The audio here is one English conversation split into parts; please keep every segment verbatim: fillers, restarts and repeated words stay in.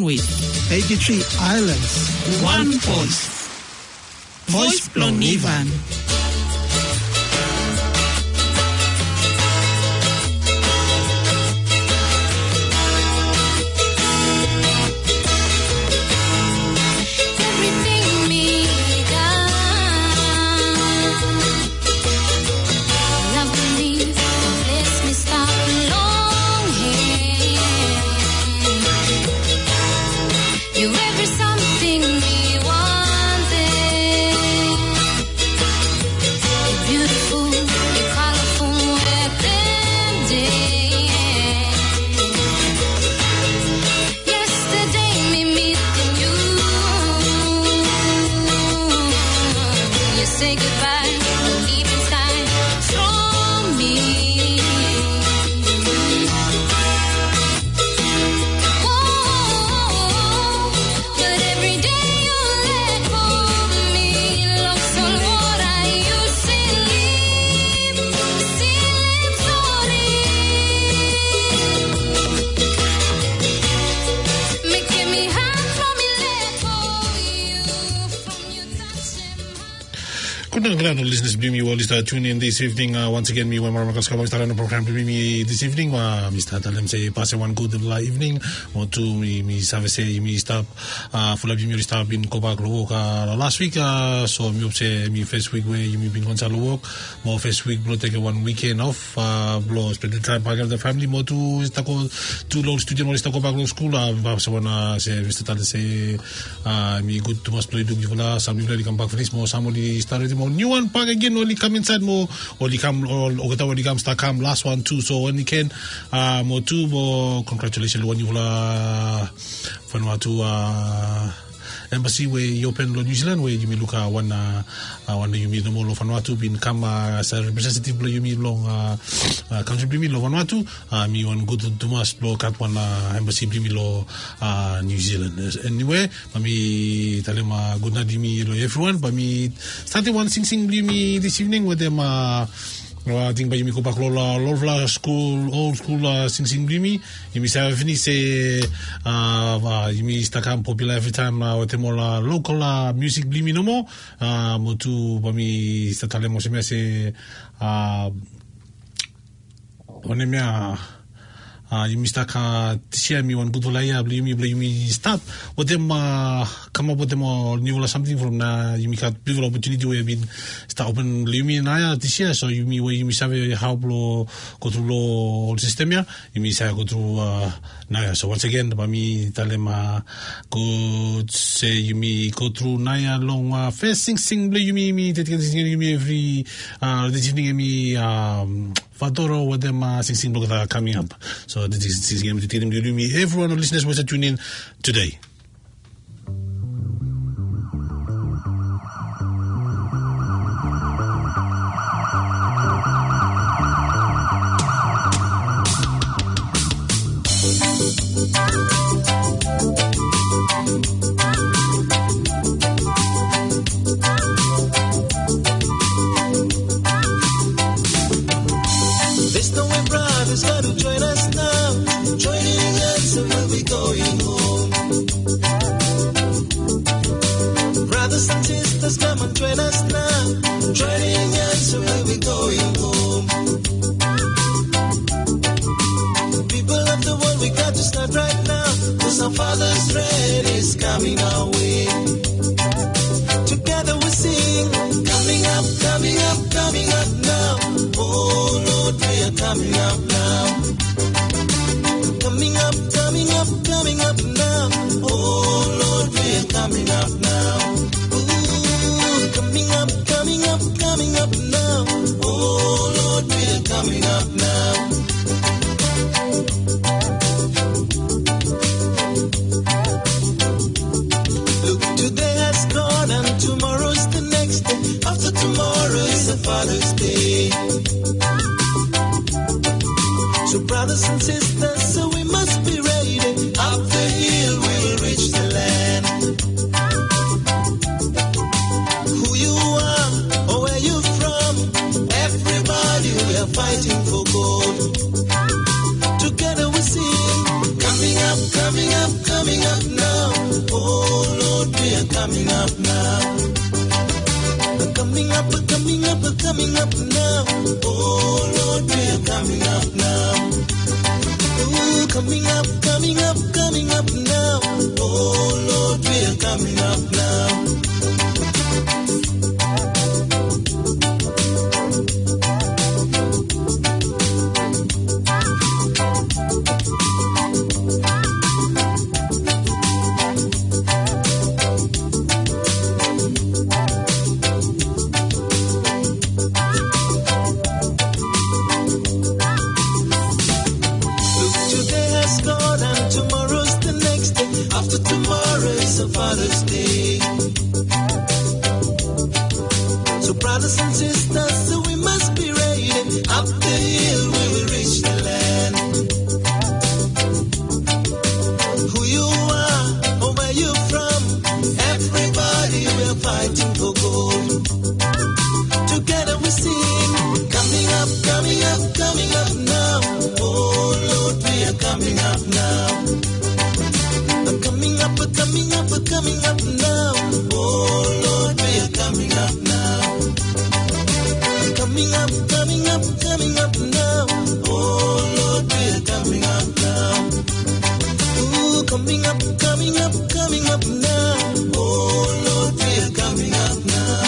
with eighty-three Islands. One Voice. Voice Blonivan. Listeners, Blumi, you all is tune in this evening. Uh, once again, me, Wemar Makaska, we start on the program Blumi this evening. Uh, Mister Talem say, pass one good evening. Or two, me, me, save say, me stop, uh, full of you, stop in Kopak Lowok, uh, last week, uh, so me say, me first week where you been Gonzalo walk, more first week, blow take one weekend off, uh, blow, spend the time back of the family, more two, is tako, two low student, more is tako back school, uh, perhaps one, uh, say, Mister Talem say, uh, me good to must play do give us, some people come back for this, more, somebody started more new one. Back again, only come inside more, only come, or only come start come last one too. So when you can, uh, more two, more congratulations when you uh, Vanuatu uh, embassy where you open New Zealand where you may look at one, uh, one you meet the more of Vanuatu being come as a representative you meet long uh, country primi lo Vanuatu, uh, me one good to must blow cut one uh, embassy primi lo uh, New Zealand. Anyway, but me tell them uh, good night me everyone, but me starting one sing sing me this evening with them uh I think by you go back lola lola school old school uh, sing sing me you me say finish say uh you me start come popular every time uh, with them all uh, local uh, music me no more uh mo tu by me start tell mo se say uh on me uh Uh, you must uh, share me one good laya, you me, you me start with them, uh, come up with them or new or something from uh, you make a beautiful opportunity where been start open, you me and I this year, so you me where you me say how blow go through law system here, you me say go through uh, Naya. So once again, by me tell them uh, go say you me go through Naya long uh, first sing sing, you me, me, that you me every uh, this evening, me, um, Fadoro with them uh, sing sing block that are coming up. So this is, this is going to tell me everyone who listeners was tune in today. Coming up, coming up, coming up now. coming up, coming up, coming up now. Oh Lord, we are coming up now. Ooh, coming up, coming up, coming up now. Oh Lord, we are coming up now. Father's Day. So brothers and sisters, so we must be ready. Up the hill we will reach the land. Who you are or where you're from, everybody we're fighting for gold. Together we sing, coming up, coming up, coming up now. Oh Lord, we are coming up now. Coming up, coming up, coming up now. Oh Lord, we are coming up now. Coming up, coming up, coming up now. Oh Lord, we are coming up now. Ooh, coming up, coming up, coming up now. Oh Lord, we are coming up now.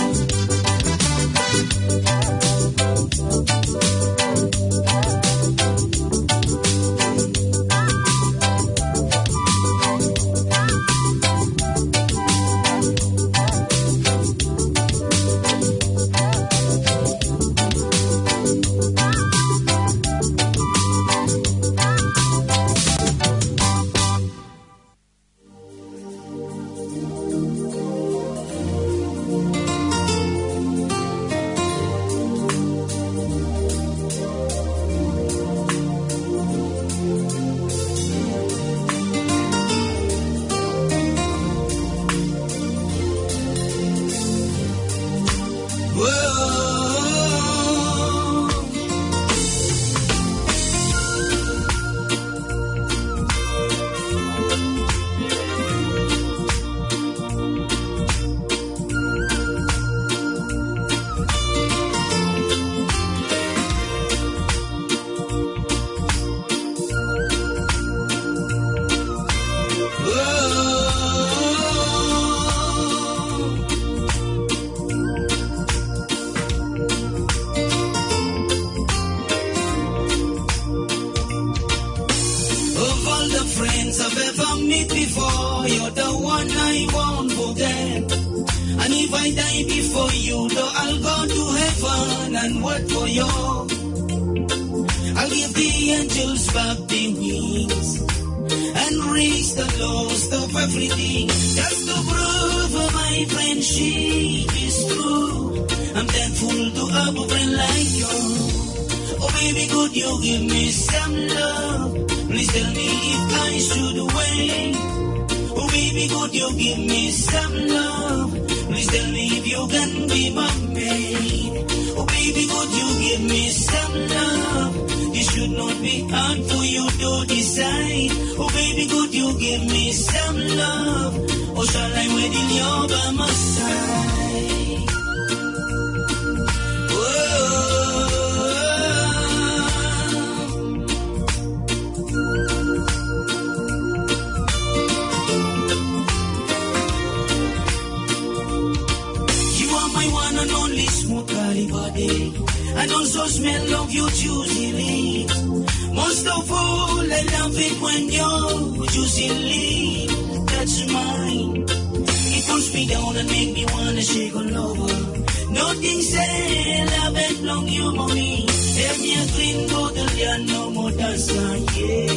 And also smell of you juicy lips. Most of all, I love it when your juicy lips touch mine. It pulls me down and make me wanna shake all over. Nothing say, love it long you mommy. Have me a green bottle, yeah, no more dance, yeah,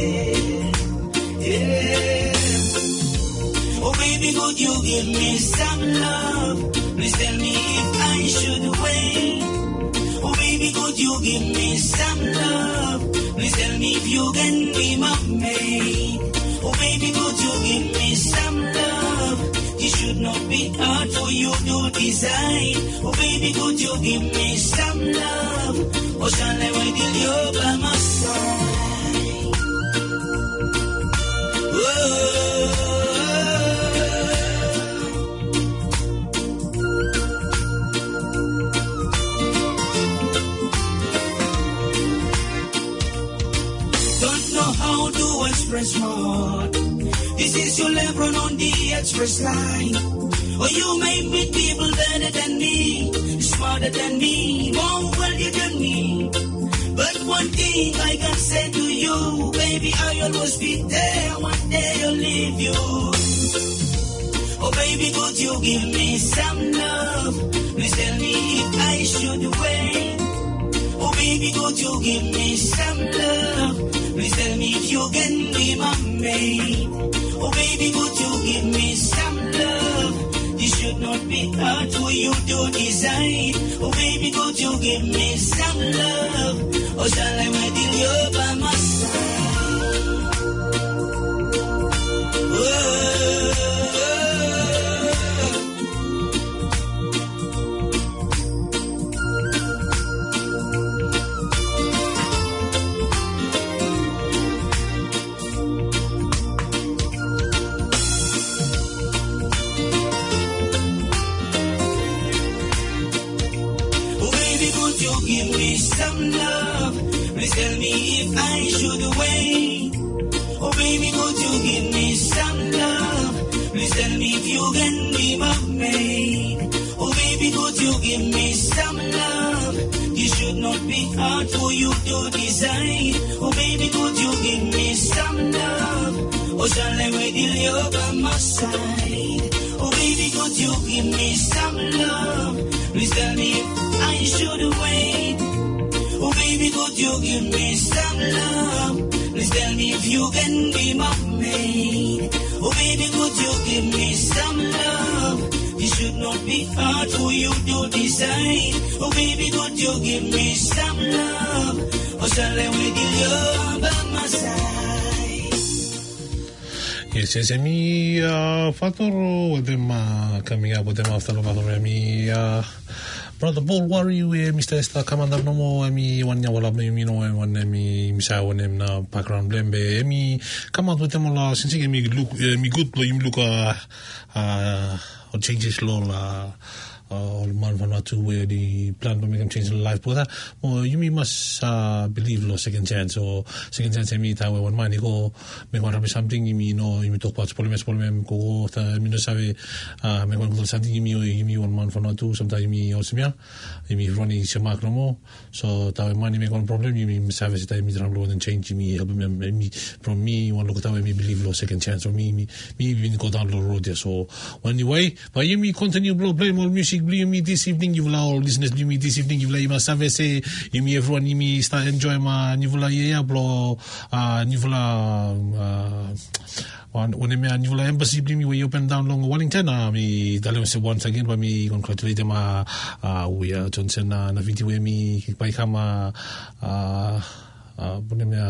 yeah. Oh baby, could you give me some love? Please tell me if I should wait. Oh baby, could you give me some love? Please tell me if you can be my mate. Oh baby, could you give me some love? It should not be hard for you to decide. Oh baby, could you give me some love? Or shall I wait till you're by my side? Whoa. express more. This is your LeBron on the express line. Oh, you may meet people better than me, smarter than me, more wealthy than me. But one thing I can say to you, baby, I'll always be there. One day I'll leave you. Oh, baby, could you give me some love? Please tell me if I should wait. Oh, baby, could you give me some love? Please tell me if you can be my maid. Oh, baby, could you give me some love? This should not be hard for you to decide. Oh, baby, could you give me some love? Or shall I wait till you're by my side? Whoa. Give me some love. Please tell me if I should wait. Oh, baby, could you give me some love? Please tell me if you can be my maid. Oh, baby, could you give me some love? This should not be hard for you to decide. Oh, baby, could you give me some love? Or shall I wait till you're by my side? Oh, baby, could you give me some love? Please tell me if I should wait. Oh, baby, could you give me some love? Please tell me if you can be my maid. Oh, baby, could you give me some love? It should not be hard for you to decide. Oh, baby, could you give me some love? Or shall I wait till you're by my side? Yes, yes, me, uh, Fatoro, with them, uh, coming up with them after the me, uh, Brother Paul, worry you, Mister Esta, Commander no more, Emi, one yaw love me, you know, and one Emi, Misa, one em, na background blembe, Emi, come out with them all, since you me look, me good, you look, uh, uh, or changes law, uh, all man for not to where the plan to make them change the life. But well, you must uh, believe law second chance or second chance. I mean, that when money go, make one something. You mean, no, you talk about problems, problem go. I mean, say, uh, make one something. You mean, you mean one man for not to. Sometimes you mean also me. You mean running some mark no more. So that money make one problem. You mean service that you mean run and change. You mean help me from me. One look at how me believe law second chance or me me me even go down the road there. So anyway, but you mean continue blow blame all music. You me this evening, you will all listeners. You me this evening, you will you must have say you me everyone. You me start enjoy my you will yeah blow uh you will uh one when me you will embassy me we open down long Wellington. Uh, me tell them say once again, but me congratulate my uh we are Johnson uh na video we me by kama uh uh when me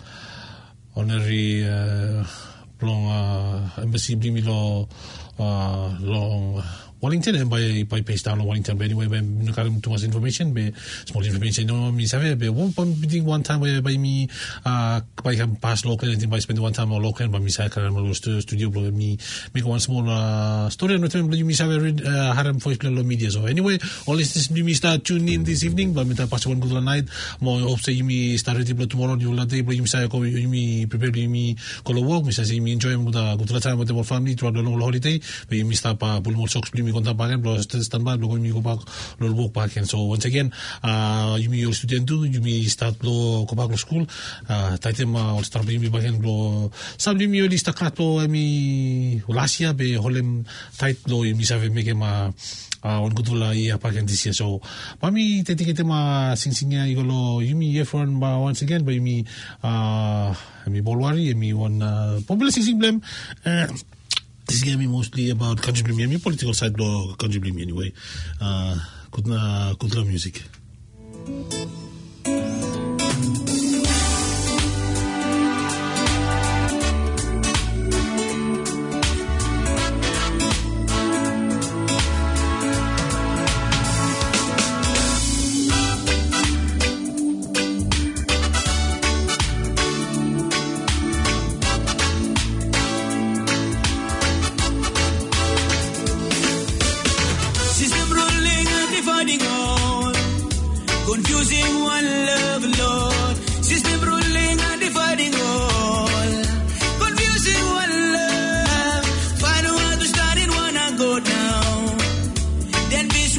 honorary uh long uh embassy me lo uh long Wellington and by by based down on Wellington. But anyway, when you got too much information, but small information, no, me savvy. But one thing, one time where by me, uh, by have past local, and by spend one time on local, but me say I can studio, but me make one small uh story and return. But you me savvy read uh Harem voice play media. So anyway, all this me start tuning in this evening, but me ta pass one good night. More hope say you me start ready tomorrow. You will day, but you me say go you me prepare you me go to work. Me say me enjoy good good time with the family throughout the long holiday. But you me start pa pull more socks. Contact back and blow stand by blow me go back blow walk back and so once again uh you me your student do you me start blow go back to school uh tightem all start me back and blow some me your list krato me last year be holem tight blow me save make ma uh on good la ia back and this year so mami te te ma sing sing ya igolo you me everyone once again by me uh me bolwari me one uh popular sing sing blem uh this is mostly about country blame, political side law country blame anyway. Uh, good na good la music.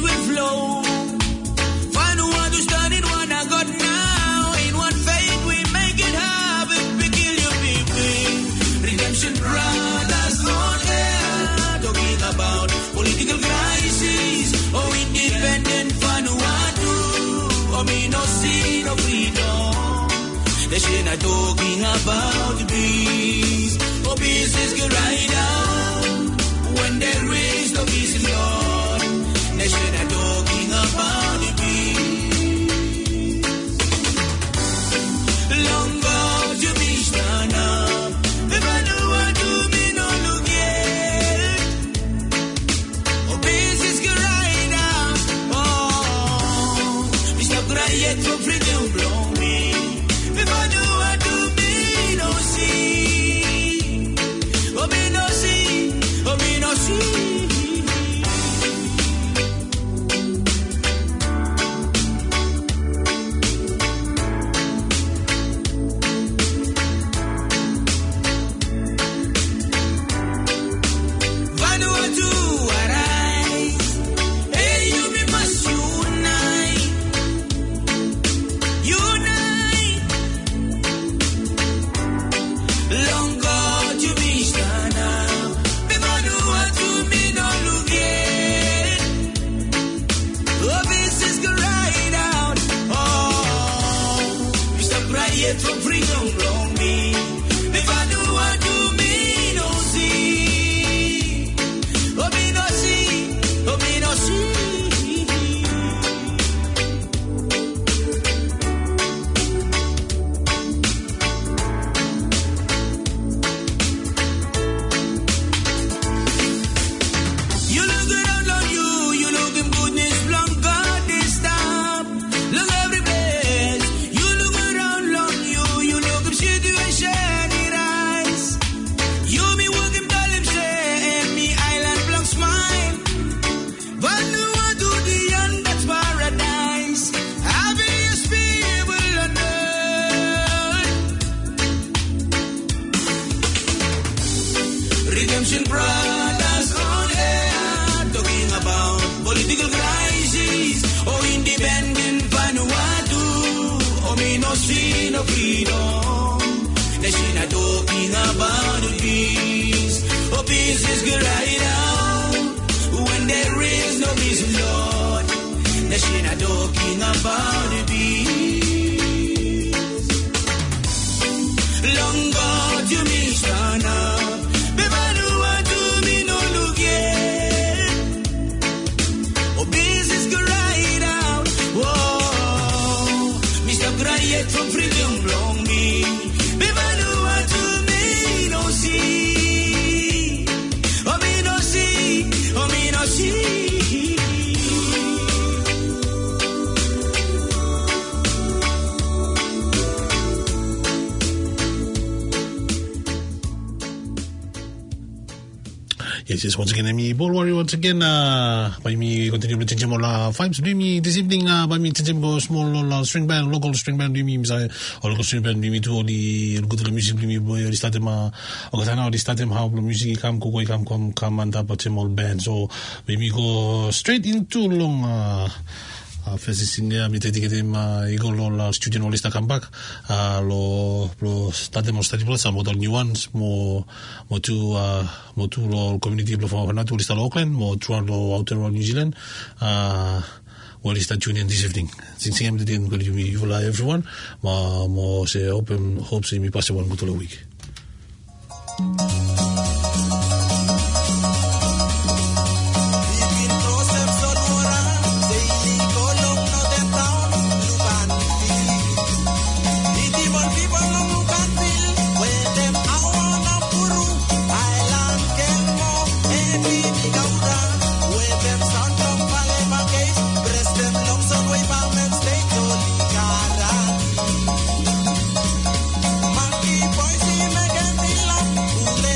will flow. Find a one to stand in one I got now. In one faith we make it happen. We kill your people. Redemption brothers on air. Talking about political crisis. Oh, independent fun what do. Oh, me no see no freedom. They should not talking about peace. Oh, peace is good right now. When there is no peace in God, they should not talking about the peace. Long go to me stand up. If I know what to me, no look yet. Oh, peace is good right now. Oh, we stop crying yet for freedom, blow me. If I know what to me, no see. Oh, me no see. Oh, me no see. Vanuatu arise. Hey, you we must unite. Unite. Long God you be stand up. Me Vanuatu me no look yet. Oh, this is good right out. Oh, we stop crying from freedom wrong me. Me Vanuatu me no see. Oh, me no see. Oh, me no see. You look around on you, you look in goodness, blank God this stop. Look every place. You look around on you, you look in situation it rise. You me working tell him say, and me island blank smile. Vanuatu the end that's paradise. Happiest people on earth. Redemption brothers on air. Talking about political crisis. Oh, independent Vanuatu. Oh, me no see no freedom. They should not talking about the peace. Oh, peace is good right now. When there is no peace, Lord. They should not talking about the peace. Long God you me stand up. Me Vanuatu me no look yet. Oh, peace is good right out. Whoa, Mister Cryet from freedom long me. Me Vanuatu me no see. Oh, me no see. Oh, me no see. Yes, yes, once again, I'm Ball Warrior once again. Uh, by me continue to change more uh, vibes. Do me this evening. Uh, by me change more small uh, string band, local string band. Do me, misal, local string band. Do me to the good music. Do me boy. Di start ma, ogatana di start ma how music kam kuko kam kam kam anda pa small band. So by me go straight into long. Uh, Uh, Fesi sine mi te dikete ma ego lo la studio no lista comeback uh, lo lo state mo stati plus mo dal new ones mo mo tu uh, mo tu lo community lo fa na tu lista lo Auckland mo tu lo outer New Zealand uh well lista tune in this evening since I'm the day going to be you everyone ma mo se open hope se mi passe one good week. Monkey boys, he make a deal.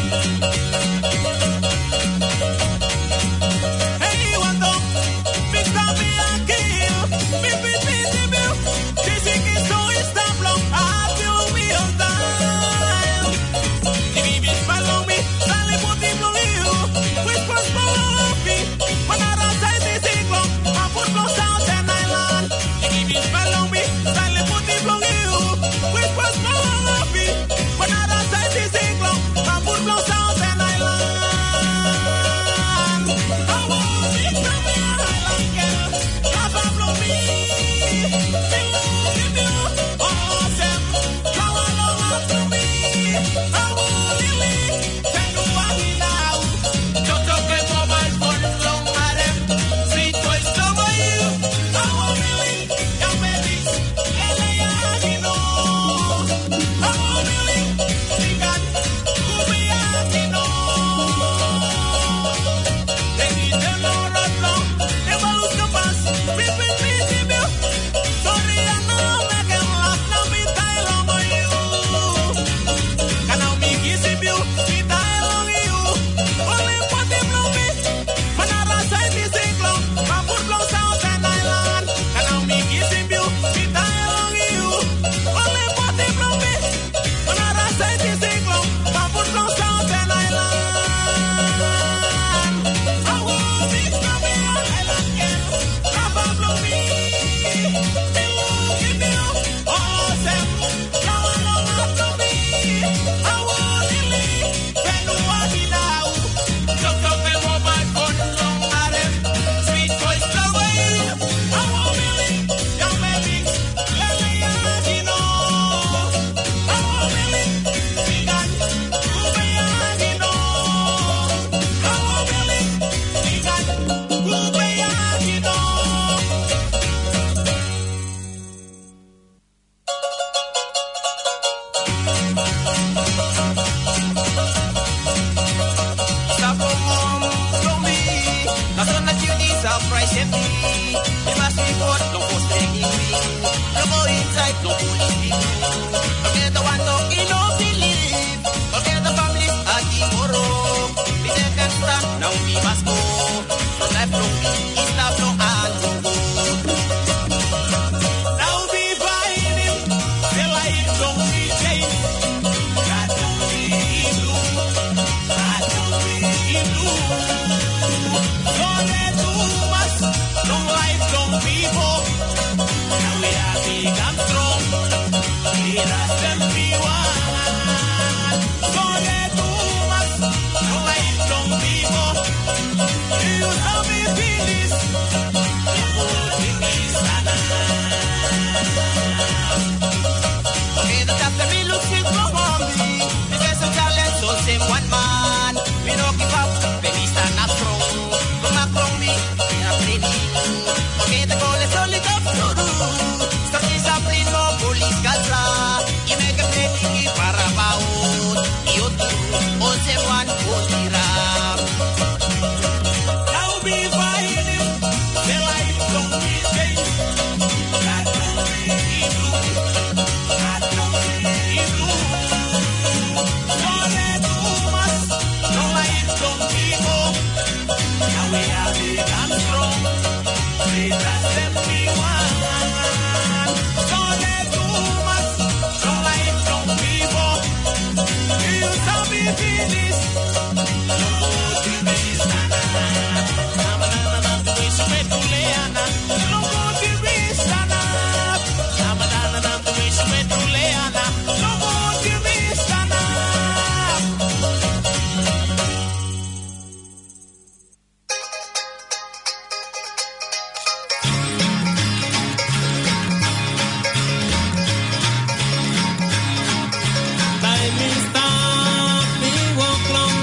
Time me stop, me walk long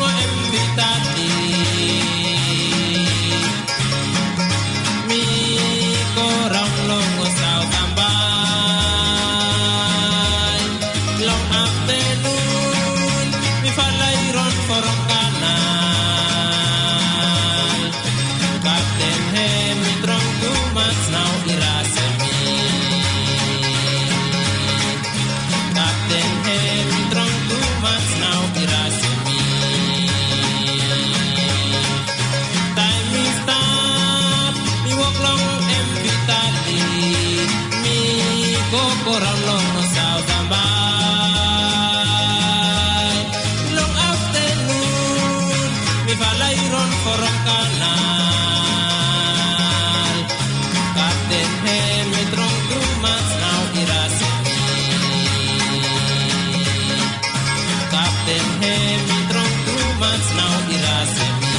them hear me drunk too much now irase me.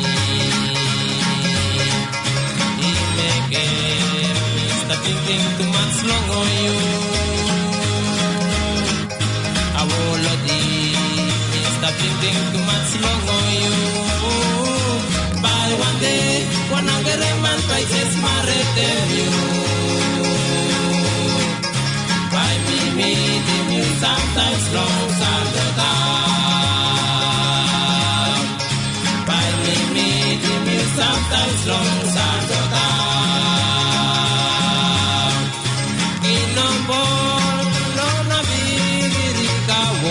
He make me stop thinking too much long on you. I will me stop thinking too much long on you. By one day, one angry man faces my return. By me meeting you sometimes long down. By me meeting you sometimes long down. In a ball, long a virika wo.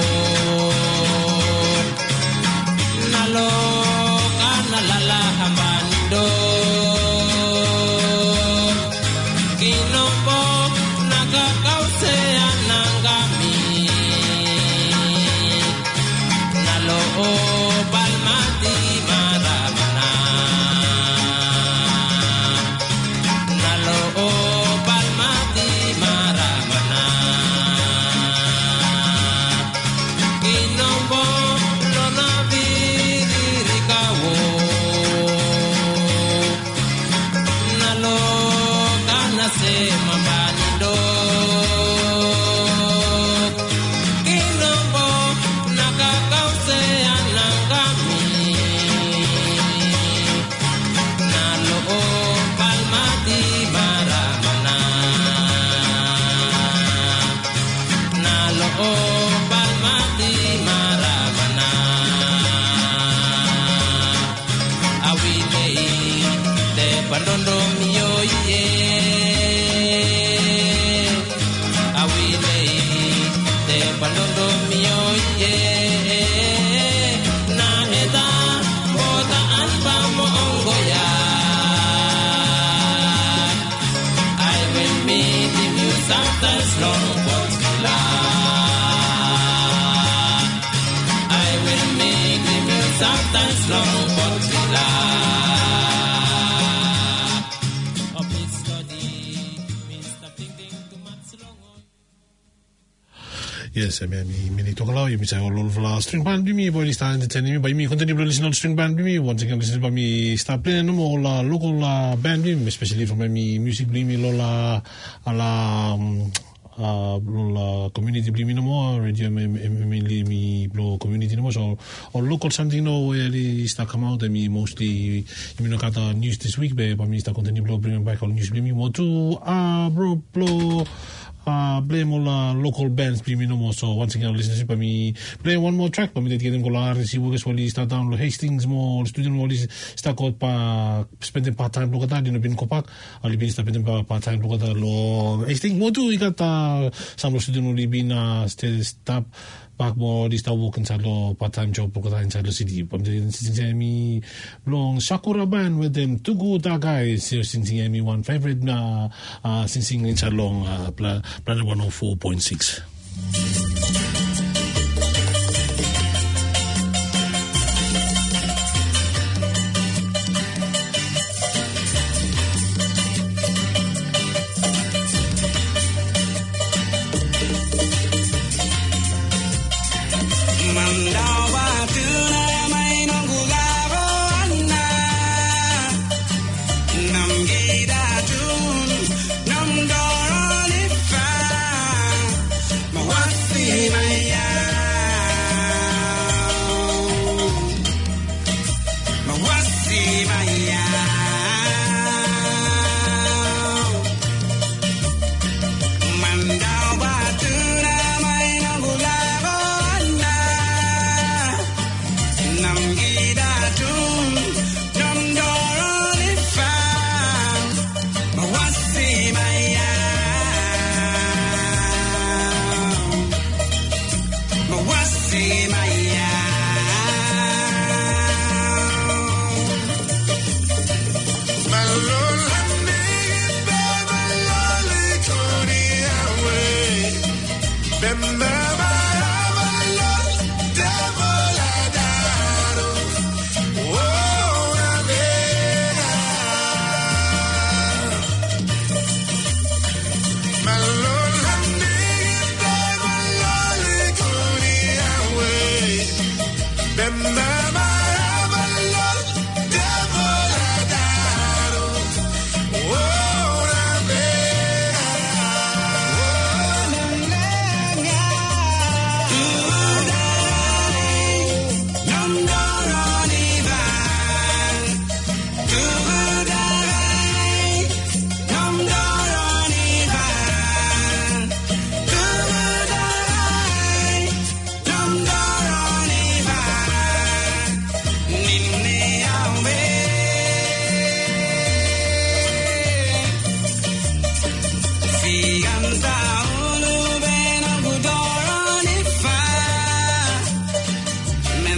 Nalo kana lala hamando. In a ball, naga kause anangami. Nalo palmati maramana. Nalo palmati maramana. Inombo lona virikawo. Nalo kana se mabanido. Inombo nakakause anangami. Nalo palmati maramana. Nalo palmati maramana. Awile te pandondo mio ye. Awile te pandondo mio ye. Na eda bota anpa mo ongoya. I will meet you sometimes long but I will meet you sometimes long but a bit study means stop thinking too much long. Yes, I mean, mini tokala, you say all of la string band, me, boy, stand entertaining me, by me, continue to listen to string band, me, once again, listen by me, start playing them all, uh, local uh, band, especially from me, music, me, lola, a la, um, uh, la community, me, no more, radio, me, me, me, blow community, no more, so, or local something, no, where they start come out, and me, mostly, you know, got the news this week, but me, start continue, blow, bring back all news, me, more to, uh, bro, blow, Uh, blame all uh, local bands, play me no more. So once again, listen to me play one more track. But me get them go la receive workers while start down Hastings more student while start out pa spending part time look at that. You know, been copac. Only been spending part time look at that. Lo Hastings more too. We got uh, some student only been uh, still stop. Back more, they start working inside the part-time job inside the city. But they since me long Sakura band with them two good guys. Since me one favorite uh, uh since inside long uh Planet one oh four point six. Nam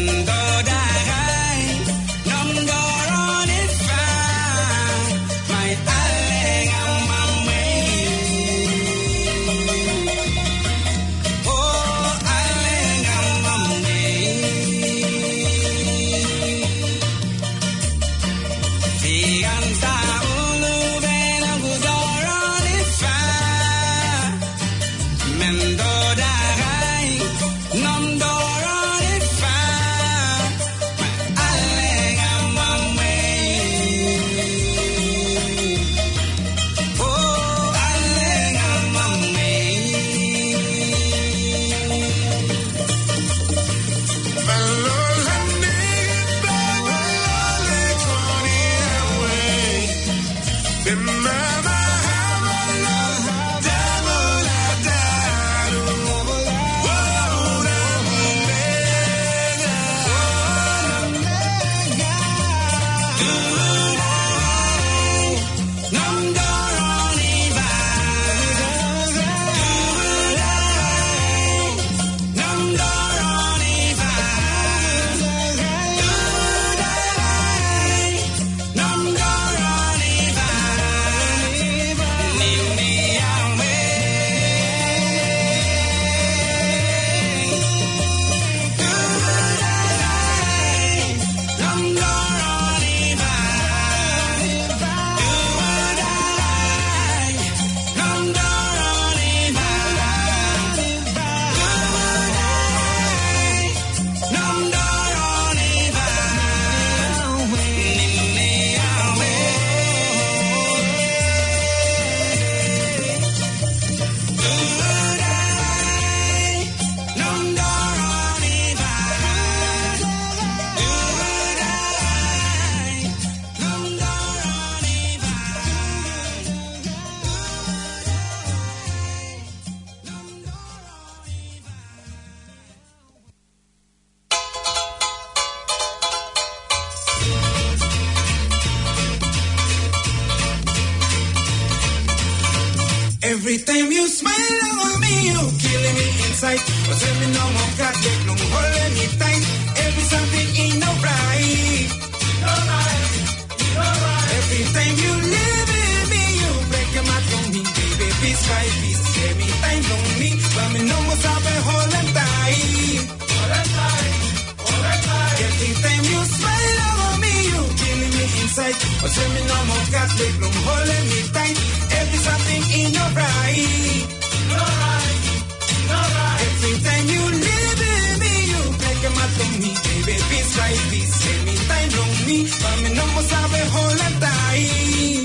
Every time you smile on me, you killing me inside. But tell me no more, God, get no holding me tight. Every something ain't no right. No right, no right. Every time you live in me, you break your heart on me, baby. Peace, right, peace. Every time on me, but me no more sabe hold and tight. Hold and tight, hold and tight. Every time you smile on me, you killing me inside. But tell me no more, God, get no holding me tight. Every something ain't no right. No right, no right. Every time you live in me, you break your heart on me, baby. Peace, right, peace. Every time on me, but me no more sabe hold and tight.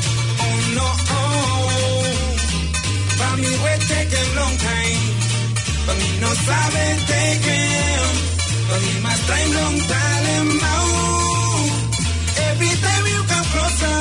Oh no, oh. For me we take a long time, but me no sabe take him. But me must time long time out. Every time you come closer,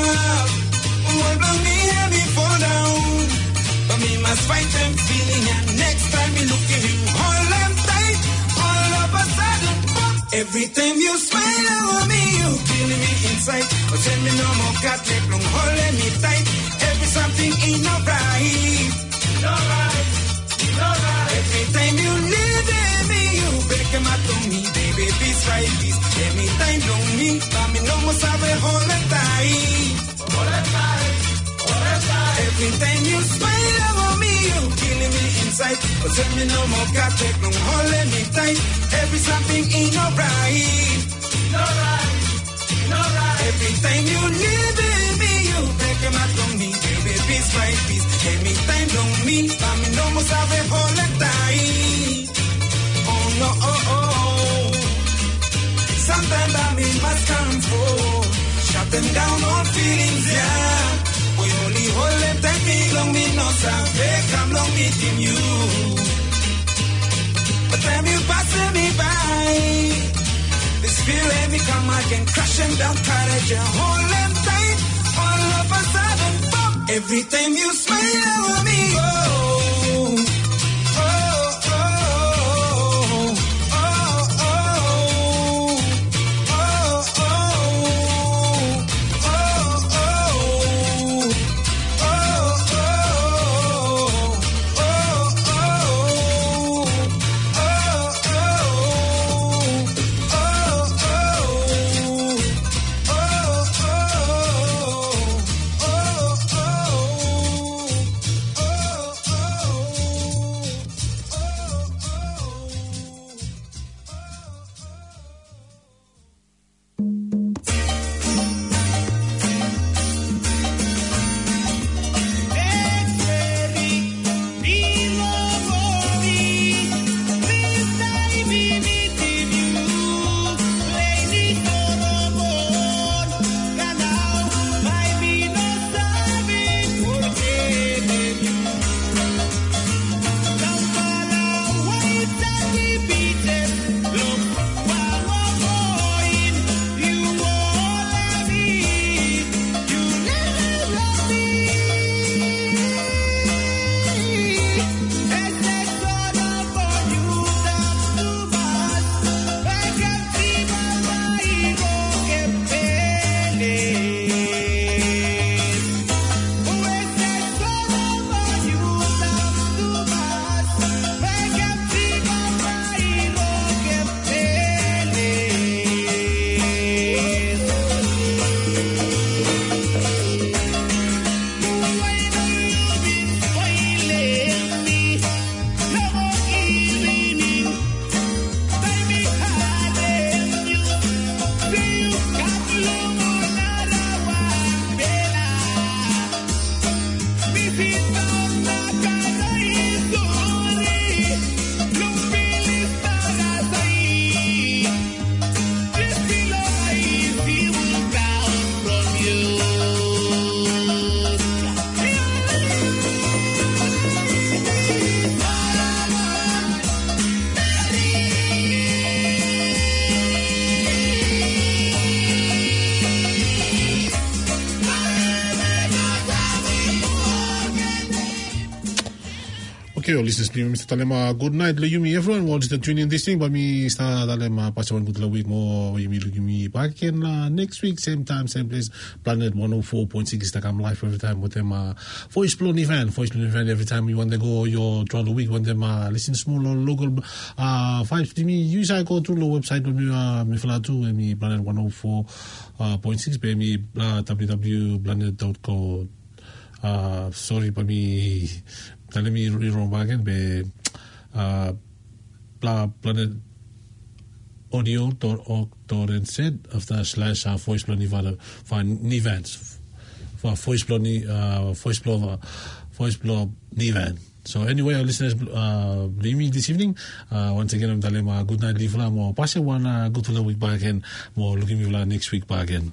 hold on me and me fall down. But me must fight them feeling, and next time me look at you, hold them tight. All of a sudden, pop. Every time you smile over me, you killing me inside. But tell me no more, God, take long, holding me tight. Every something ain't no right. No right, no right. Every time you live in me, you break them out on me, baby. Peace, right, peace. Every time on me, but me no more sabe hold them tight. Hold them tight, hold them tight. Every time you smile over me, you killing me inside. But tell me no more, God, take long, holding me tight. Every something ain't no right. No right, no right. Every time you live in me, you break them out on me, baby. Peace, right, peace. Every time on me, but me no more sabe hold them tight. Oh no, oh oh. Sometimes I mean must come for shut them down all feelings, yeah. We only hold them tight, me long me no sabe come long meeting you. But time you passing me by, this feeling me come again, crush them down, courage and hold them tight. All of a sudden, pop. Every time you smile over me, oh, oh, oh, oh, oh, oh, oh, oh, oh, oh, Okay, well, listeners, Mister Talema, good night. Luyumi, everyone. Well, just tune in this thing, but me, Mister Talema, pass one good week more. We will Luyumi back in uh, next week, same time, same place. Planet one oh four point six. Like I'm live every time with them. Uh, voice blown event, voice blown event every time you want to go your Toronto week. Want them uh, listen small or local uh vibes to me. Use I go to the website when you uh me fly to me Planet one oh four point six. Be me uh, w w w dot planet dot co. Uh, sorry, but me. Tell me wrong again, be uh, planet audio dot org dot n z after slash uh, voice blow Nevada for events for voice blow uh voice blow voice blow event. So anyway, our listeners, uh, leave me this evening. Uh, once again, I'm telling you, good night, leave la more. Pass one uh, good to the week back again. More looking me next week back again.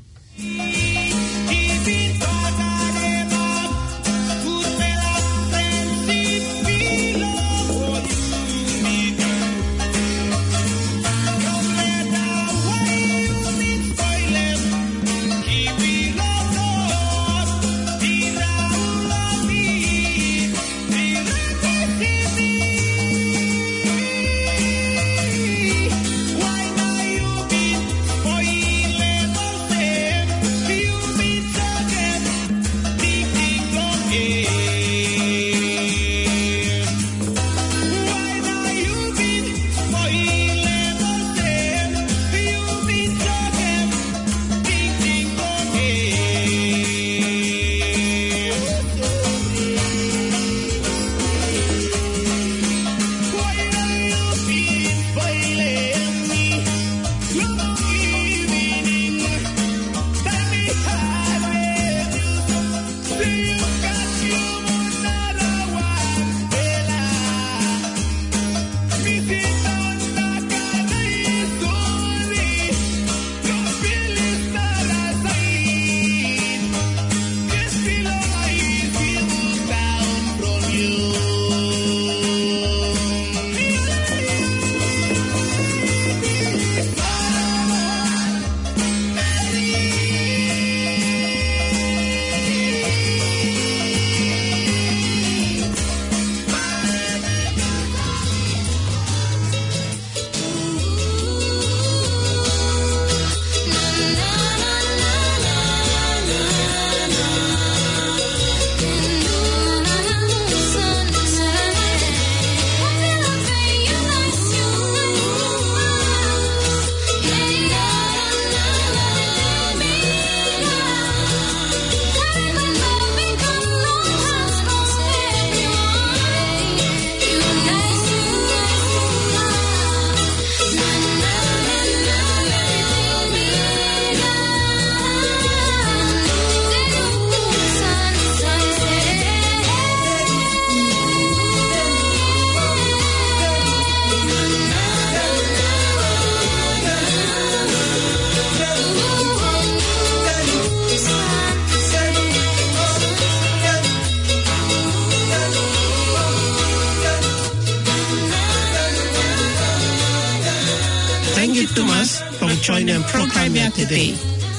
Join program here today.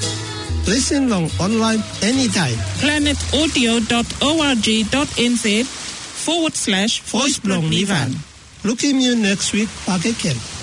Listen long online anytime. planet audio dot org dot n z forward slash voice blog Nivan. Looking you next week back again.